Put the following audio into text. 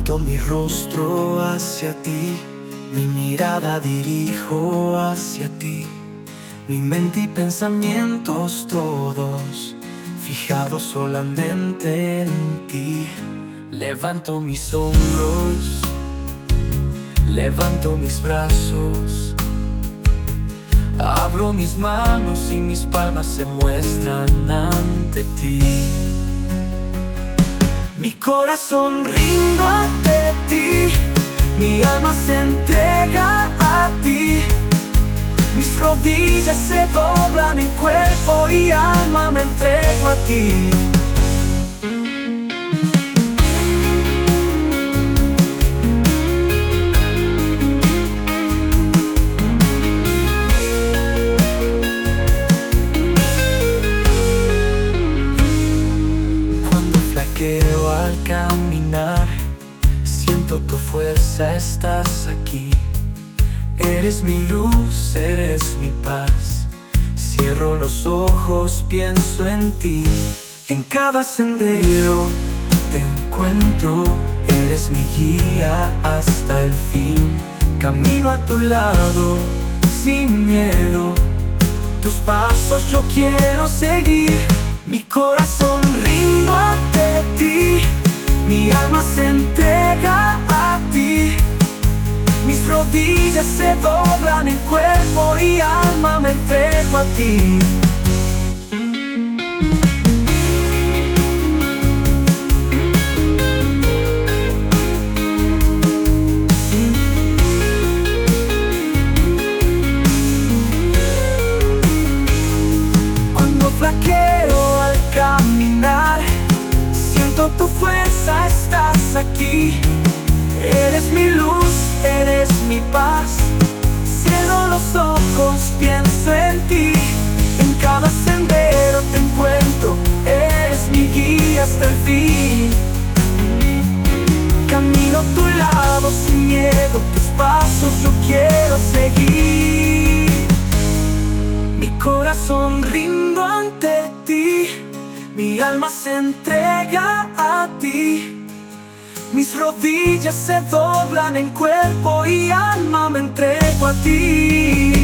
Levanto mi rostro hacia ti, mi mirada dirijo hacia ti, mi mente y pensamientos todos fijados solamente en ti. Levanto mis hombros, levanto mis brazos, abro mis manos y mis palmas se muestran ante ti. Mi corazón rindo ante ti, mi alma se entrega a ti. Mis rodillas se doblan en cuerpo y alma me entrego a ti. Cuando flaqueo al caminar, siento tu fuerza, estás aquí. Eres mi luz, eres mi paz. Cierro los ojos, pienso en ti. En cada sendero te encuentro, eres mi guía hasta el fin. Camino a tu lado, sin miedo, tus pasos yo quiero seguir. Mi corazón rindo ante ti, mi alma se entrega a ti. Mis rodillas se doblan en cuerpo y alma me entrego a ti. Cuando flaqueo al caminar, siento tu fuerza, estás aquí. Eres mi luz, eres mi paz. Cierro los ojos, pienso en ti. En cada sendero te encuentro, eres mi guía hasta el fin. Camino a tu lado sin miedo, tus pasos yo quiero seguir. Mi corazón rindo ante ti, mi alma se entrega a ti. Mis rodillas se doblan en cuerpo y alma me entrego a ti.